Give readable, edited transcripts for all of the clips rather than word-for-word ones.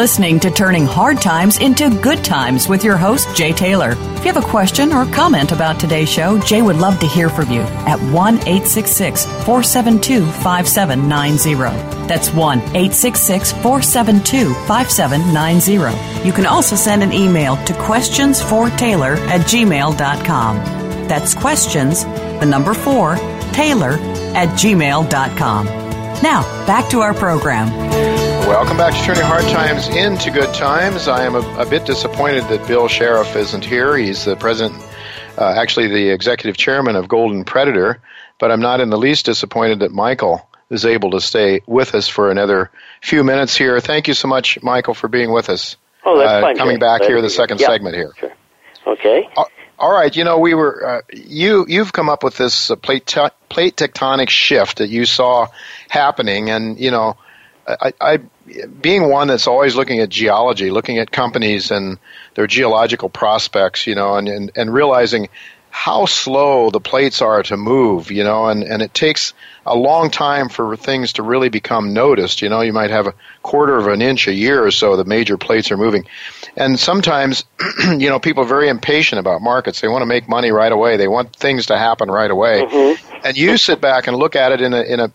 listening to Turning Hard Times into Good Times with your host, Jay Taylor. If you have a question or comment about today's show, Jay would love to hear from you at 1-866-472-5790. That's 1-866-472-5790. You can also send an email to questionsfortaylor@gmail.com. That's questions, the number 4, Taylor@gmail.com. Now, back to our program. Welcome back to Turning Hard Times into Good Times. I am a bit disappointed that Bill Sheriff isn't here. He's the president, actually the executive chairman of Golden Predator, but I'm not in the least disappointed that Michael is able to stay with us for another few minutes here. Thank you so much, Michael, for being with us. Oh, that's fine. Coming back here, the second segment here. Sure. Okay. All right. You know, we were you've come up with this plate tectonic shift that you saw happening, and you know, I being one that's always looking at geology, looking at companies and their geological prospects, you know, and realizing how slow the plates are to move, you know, and it takes a long time for things to really become noticed. You know, you might have a quarter of an inch a year or so the major plates are moving. And sometimes, you know, people are very impatient about markets. They want to make money right away. They want things to happen right away. Mm-hmm. And you sit back and look at it in a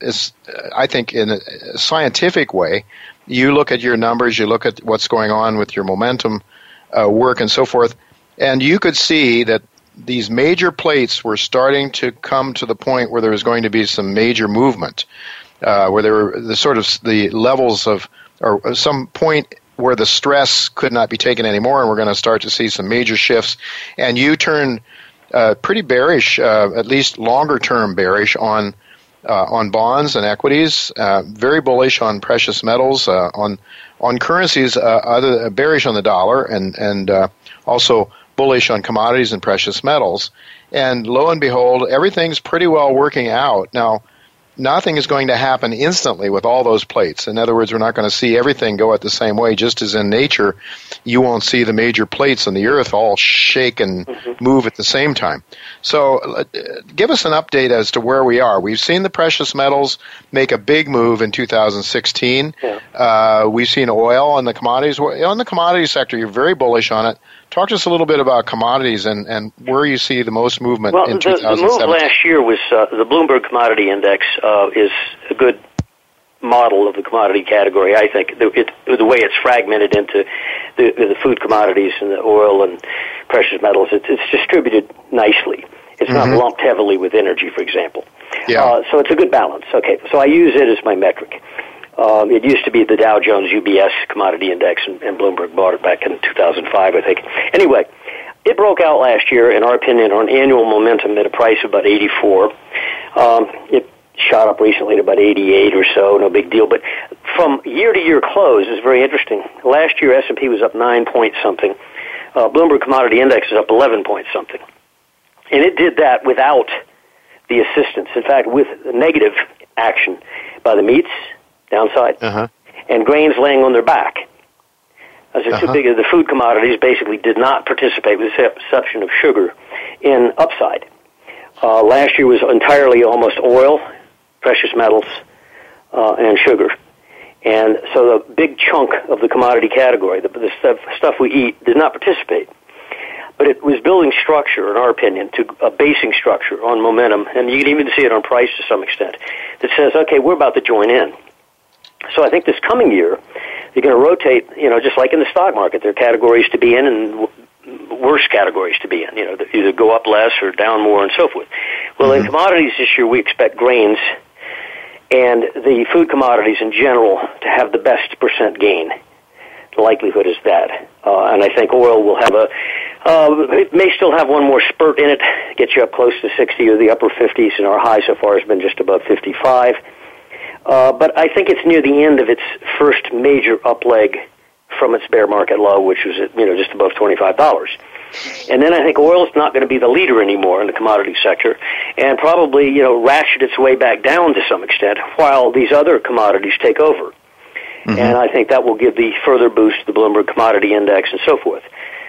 scientific way. You look at your numbers, you look at what's going on with your momentum work and so forth, and you could see that these major plates were starting to come to the point where there was going to be some major movement, where there were the levels of, or some point where the stress could not be taken anymore, and we're going to start to see some major shifts. And you turn pretty bearish, at least longer-term bearish on bonds and equities, very bullish on precious metals, on currencies, bearish on the dollar, and also bullish on commodities and precious metals. And lo and behold, everything's pretty well working out. Now, nothing is going to happen instantly with all those plates. In other words, we're not going to see everything go at the same way. Just as in nature, you won't see the major plates on the earth all shake and move at the same time. So give us an update as to where we are. We've seen the precious metals make a big move in 2016. Yeah. We've seen oil and the commodities. On the commodity sector, you're very bullish on it. Talk to us a little bit about commodities and where you see the most movement in 2017. The move last year was the Bloomberg Commodity Index is a good model of the commodity category. I think the way it's fragmented into the food commodities and the oil and precious metals, it's distributed nicely. It's not lumped heavily with energy, for example. Yeah. So it's a good balance. Okay, so I use it as my metric. It used to be the Dow Jones UBS Commodity Index, and Bloomberg bought it back in 2005, I think. Anyway, it broke out last year, in our opinion, on annual momentum at a price of about 84. It shot up recently to about 88 or so, no big deal. But from year-to-year close is very interesting. Last year, S&P was up 9-point-something. Bloomberg Commodity Index is up 11-point-something. And it did that without the assistance. In fact, with negative action by the meats, downside, and grains laying on their back. As it's too big, the food commodities basically did not participate, with the exception of sugar, in upside. Last year was entirely almost oil, precious metals, and sugar. And so the big chunk of the commodity category, the stuff we eat, did not participate. But it was building structure, in our opinion, to a basing structure on momentum, and you can even see it on price to some extent, that says, okay, we're about to join in. So I think this coming year, they're going to rotate, just like in the stock market, there are categories to be in and worse categories to be in, either go up less or down more and so forth. Well, in commodities this year, we expect grains and the food commodities in general to have the best percent gain. The likelihood is that. And I think oil will have it may still have one more spurt in it, get you up close to 60 or the upper 50s, and our high so far has been just above 55. But I think it's near the end of its first major up leg from its bear market low, which was at, just above $25. And then I think oil is not going to be the leader anymore in the commodity sector, and probably, ratchet its way back down to some extent while these other commodities take over. And I think that will give the further boost to the Bloomberg Commodity Index and so forth.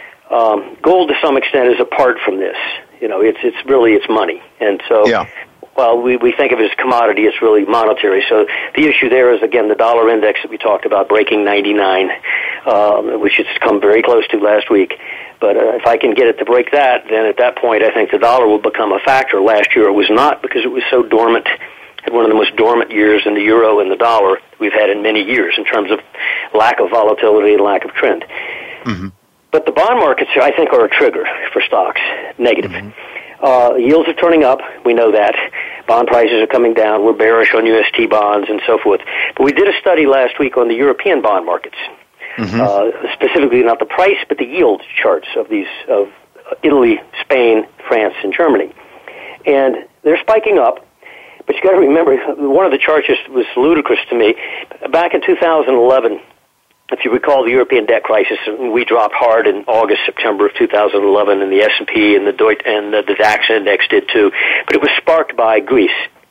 Gold to some extent is apart from this. It's really money. And so while we think of it as commodity, it's really monetary. So the issue there is, again, the dollar index that we talked about breaking 99. which it's come very close to last week. But if I can get it to break that, then at that point I think the dollar will become a factor. Last year it was not because it was so dormant. Had one of the most dormant years in the euro and the dollar we've had in many years in terms of lack of volatility and lack of trend. Mm-hmm. But the bond markets, I think, are a trigger for stocks, negative. Mm-hmm. Yields are turning up. We know that. Bond prices are coming down. We're bearish on UST bonds and so forth. But we did a study last week on the European bond markets, specifically not the price but the yield charts of these of Italy, Spain, France, and Germany. And they're spiking up. But you got to remember, one of the charts was ludicrous to me. Back in 2011, if you recall the European debt crisis, we dropped hard in August, September of 2011, and the S&P and the DAX index did too. But it was sparked by Greece.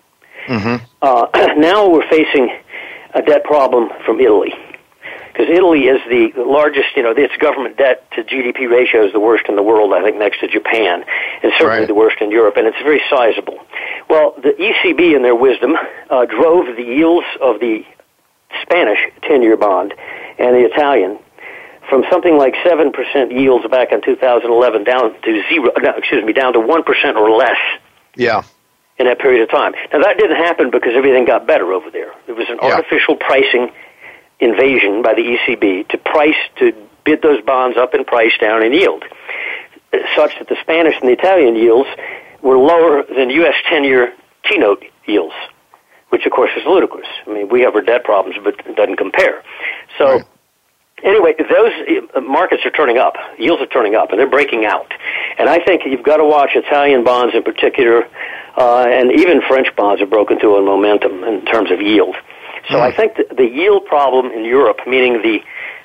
Mm-hmm. Now we're facing a debt problem from Italy. Because Italy is the largest, its government debt to GDP ratio is the worst in the world, I think, next to Japan, and certainly the worst in Europe, and it's very sizable. Well, the ECB, in their wisdom, drove the yields of the Spanish 10-year bond and the Italian from something like 7% yields back in 2011 down to 1% or less. Yeah. In that period of time. Now, that didn't happen because everything got better over there. It was an artificial pricing invasion by the ECB to bid those bonds up in price, down in yield, such that the Spanish and the Italian yields were lower than U.S. 10-year T-note yields, which, of course, is ludicrous. I mean, we have our debt problems, but it doesn't compare. So, anyway, those markets are turning up. Yields are turning up, and they're breaking out. And I think you've got to watch Italian bonds in particular, and even French bonds have broken through in momentum in terms of yield. So I think the yield problem in Europe, meaning the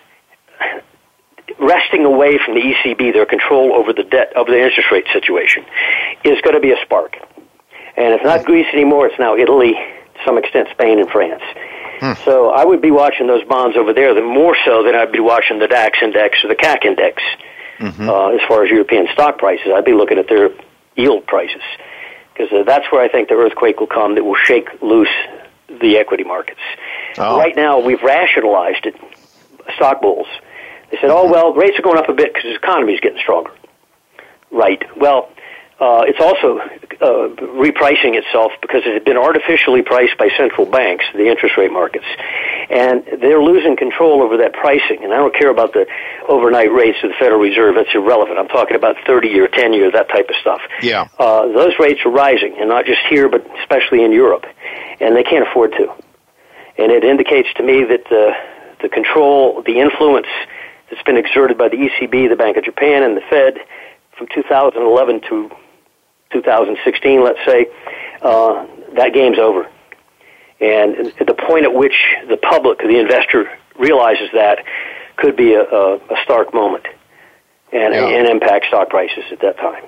wresting away from the ECB their control over the debt, over the interest rate situation, is going to be a spark. And it's not Greece anymore, it's now Italy, to some extent Spain and France. So I would be watching those bonds over there more so than I'd be watching the DAX index or the CAC index. As far as European stock prices, I'd be looking at their yield prices. Because that's where I think the earthquake will come that will shake loose the equity markets. Right now, we've rationalized it, stock bulls. They said, rates are going up a bit because the economy is getting stronger. Right. Well, it's also repricing itself because it had been artificially priced by central banks, the interest rate markets. And they're losing control over that pricing. And I don't care about the overnight rates of the Federal Reserve. That's irrelevant. I'm talking about 30-year, 10-year, that type of stuff. Yeah. Those rates are rising, and not just here, but especially in Europe. And they can't afford to. And it indicates to me that the control, the influence that's been exerted by the ECB, the Bank of Japan, and the Fed from 2011 to 2016, let's say, that game's over. And the point at which the public, the investor, realizes that could be a stark moment and impact stock prices at that time.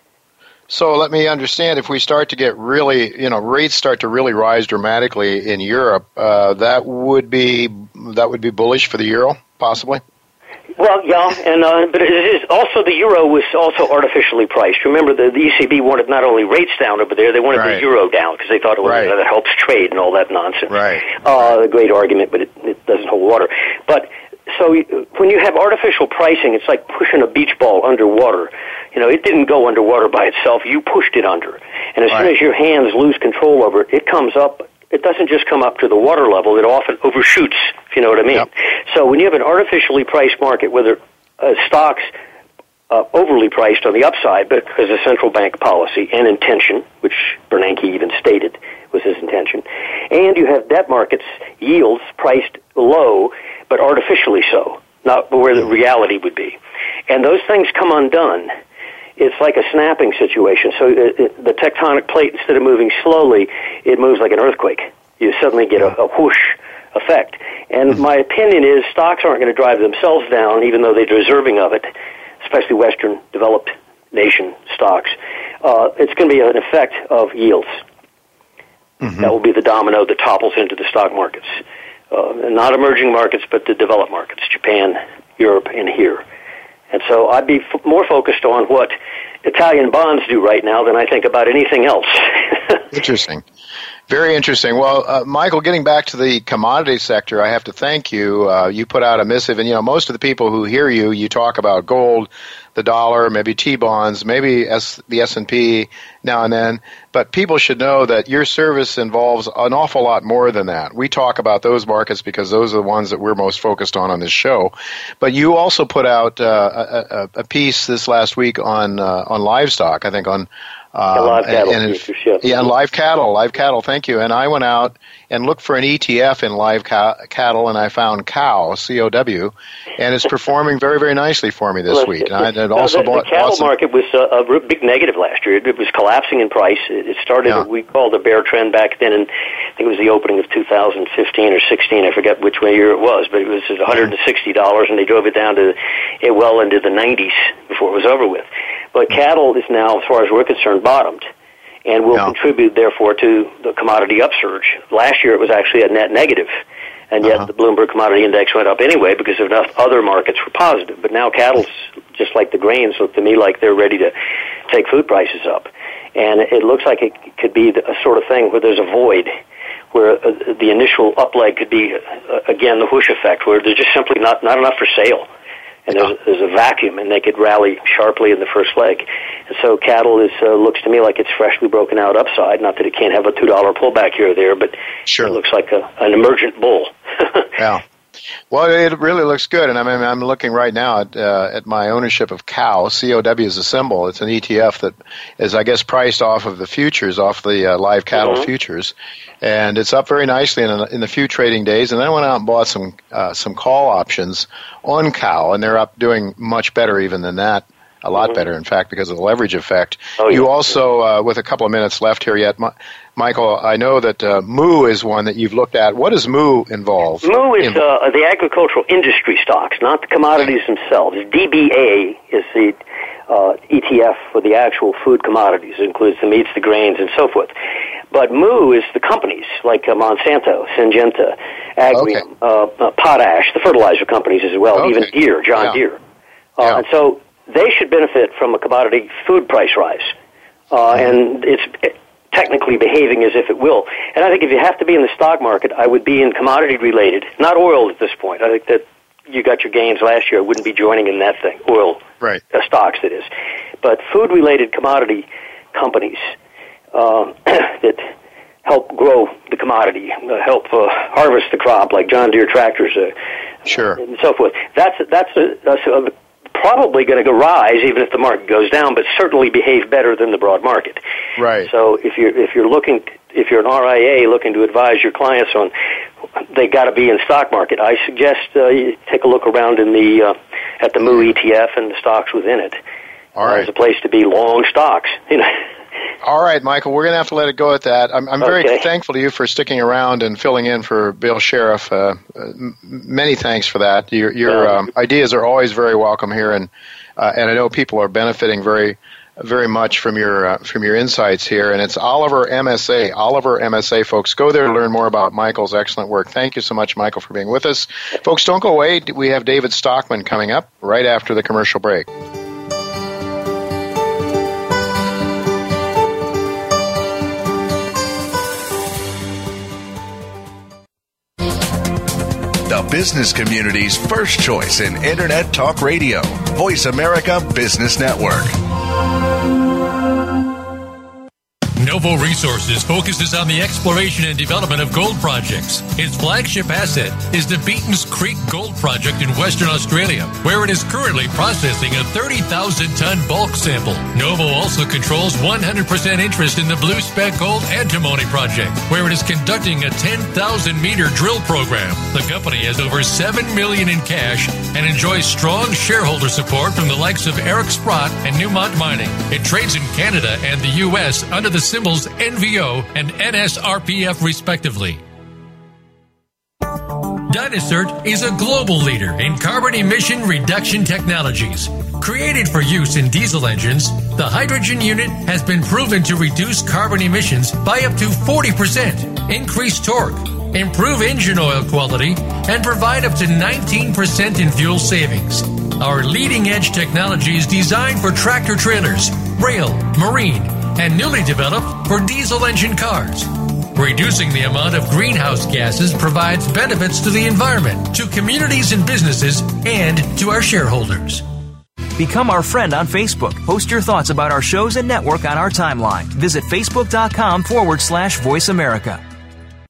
So let me understand, if we start to get really, rates start to really rise dramatically in Europe, that would be bullish for the euro, possibly? Well, yeah, and but it is also the euro was also artificially priced. Remember, the ECB wanted not only rates down over there, they wanted the euro down because they thought that helps trade and all that nonsense. Right. A great argument, but it doesn't hold water. But so when you have artificial pricing, it's like pushing a beach ball underwater. It didn't go underwater by itself. You pushed it under. And as soon as your hands lose control over it, it comes up. It doesn't just come up to the water level. It often overshoots, if you know what I mean. Yep. So when you have an artificially priced market, whether stocks overly priced on the upside because of central bank policy and intention, which Bernanke even stated was his intention, and you have debt markets, yields priced low but artificially so, not where the reality would be. And those things come undone. It's like a snapping situation. So the tectonic plate, instead of moving slowly, it moves like an earthquake. You suddenly get a whoosh effect. And my opinion is stocks aren't going to drive themselves down, even though they're deserving of it, especially Western developed nation stocks. It's going to be an effect of yields. That will be the domino that topples into the stock markets. Not emerging markets, but the developed markets, Japan, Europe, and here. And so I'd be more focused on what Italian bonds do right now than I think about anything else. Interesting. Very interesting. Well, Michael, getting back to the commodity sector, I have to thank you. You put out a missive, and most of the people who hear you talk about gold, the dollar, maybe T-bonds, maybe the S&P now and then. But people should know that your service involves an awful lot more than that. We talk about those markets because those are the ones that we're most focused on this show. But you also put out a piece this last week on livestock, I think on live cattle. Live cattle. Thank you. And I went out and looked for an ETF in live cattle, and I found COW, C-O-W, and it's performing very, very nicely for me this week. And the cattle market was a big negative last year. It was collapsing in price. It started what we called a bear trend back then, and I think it was the opening of 2015 or 16. I forget which year it was, but it was at $160, and they drove it down to well into the 90s before it was over with. But cattle is now, as far as we're concerned, bottomed, and will contribute, therefore, to the commodity upsurge. Last year it was actually a net negative, and yet the Bloomberg Commodity Index went up anyway because enough other markets were positive. But now cattle's, just like the grains, look to me like they're ready to take food prices up. And it looks like it could be a sort of thing where there's a void, where the initial up leg could be, again, the whoosh effect, where there's just simply not enough for sale. And there's a vacuum, and they could rally sharply in the first leg. And so cattle looks to me like it's freshly broken out upside. Not that it can't have a $2 pullback here or there, but it looks like an emergent bull. Yeah. Well, it really looks good, and I'm looking right now at my ownership of COW. COW is a symbol. It's an ETF that is, I guess, priced off of the futures, off the live cattle futures, and it's up very nicely in the few trading days. And then I went out and bought some call options on COW, and they're up doing much better even than that. A lot better, in fact, because of the leverage effect. You also, with a couple of minutes left here yet, Michael, I know that Moo is one that you've looked at. What does Moo involve? Moo is the agricultural industry stocks, not the commodities themselves. DBA is the ETF for the actual food commodities. It includes the meats, the grains, and so forth. But Moo is the companies like Monsanto, Syngenta, Agrium, Potash, the fertilizer companies as well, even Deere, John Deere. And so they should benefit from a commodity food price rise. And it's technically behaving as if it will. And I think if you have to be in the stock market, I would be in commodity-related, not oil at this point. I think that you got your gains last year. I wouldn't be joining in that thing, oil stocks, that is. But food-related commodity companies that help grow the commodity, help harvest the crop, like John Deere tractors, and so forth. That's probably going to rise even if the market goes down, but certainly behave better than the broad market. Right. So if you're an RIA looking to advise your clients on, they got to be in stock market. I suggest you take a look around in at the Moo ETF and the stocks within it. All right. As a place to be long stocks. All right, Michael, we're going to have to let it go at that. I'm very thankful to you for sticking around and filling in for Bill Sheriff. Many thanks for that. Your ideas are always very welcome here, and I know people are benefiting very, very much from your insights here. And it's Oliver MSA, folks. Go there to learn more about Michael's excellent work. Thank you so much, Michael, for being with us. Folks, don't go away. We have David Stockman coming up right after the commercial break. The business community's first choice in Internet Talk Radio. Voice America Business Network. Novo Resources focuses on the exploration and development of gold projects. Its flagship asset is the Beaton's Creek Gold Project in Western Australia, where it is currently processing a 30,000-ton bulk sample. Novo also controls 100% interest in the Blue Spec Gold Antimony Project, where it is conducting a 10,000-meter drill program. The company has over $7 million in cash and enjoys strong shareholder support from the likes of Eric Sprott and Newmont Mining. It trades in Canada and the U.S. under the symbols NVO and NSRPF respectively. Dynacert is a global leader in carbon emission reduction technologies. Created for use in diesel engines, the hydrogen unit has been proven to reduce carbon emissions by up to 40%, increase torque, improve engine oil quality, and provide up to 19% in fuel savings. Our leading-edge technology is designed for tractor trailers, rail, marine, and newly developed for diesel engine cars. Reducing the amount of greenhouse gases provides benefits to the environment, to communities and businesses, and to our shareholders. Become our friend on Facebook. Post your thoughts about our shows and network on our timeline. Visit facebook.com/Voice America.